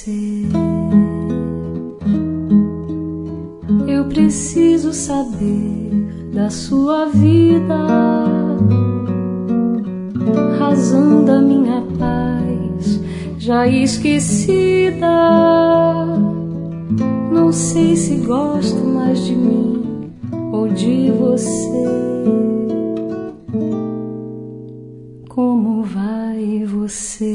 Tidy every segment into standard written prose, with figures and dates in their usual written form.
você. Eu preciso saber da sua vida, razão da minha paz já esquecida. Não sei se gosto mais de mim ou de você. Como vai você,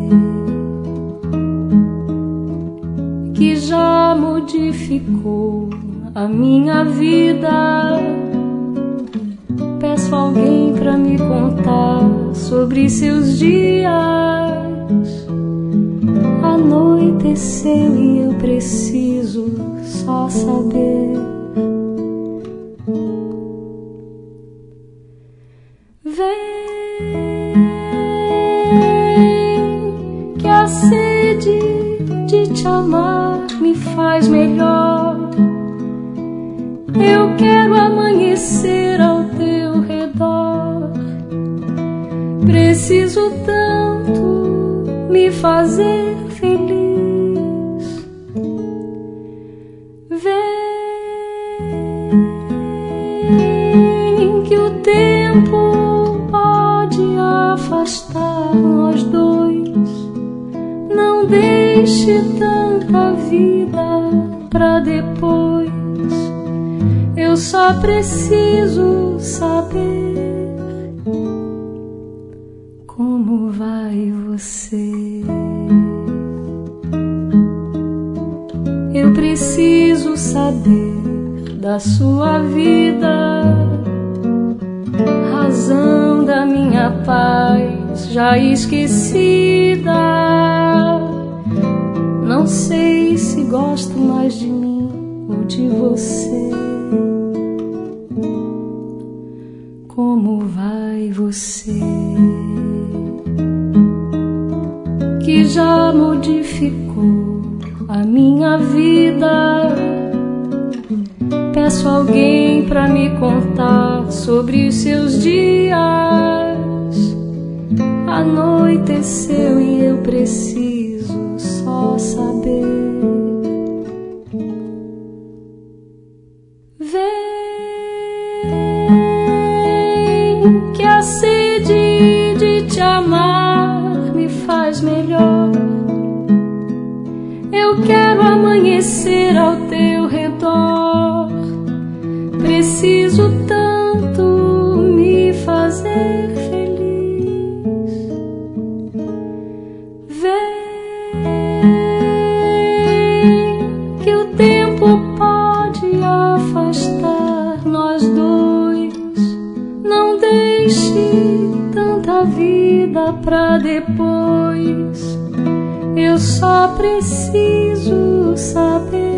que já modificou a minha vida? Peço alguém pra me contar sobre seus dias. Anoiteceu e eu preciso só saber. Vem, que a sede de te amar me faz melhor. Eu quero amanhecer ao teu redor. Preciso tanto me fazer feliz. Vem, que o tempo pode afastar nós dois. Não deixe tanta vida pra depois. Eu só preciso saber como vai você. Eu preciso saber da sua vida, razão da minha paz já esquecida. Não sei se gosto mais de mim ou de você. Como vai você, que já modificou a minha vida? Peço alguém pra me contar sobre os seus dias. Anoiteceu e eu preciso só saber. Vem, que a sede de te amar me faz melhor. Eu quero amanhecer ao teu redor. Preciso tanto me fazer feliz. Vem, que o tempo pode afastar nós dois. Não deixe tanta vida pra depois. Eu só preciso saber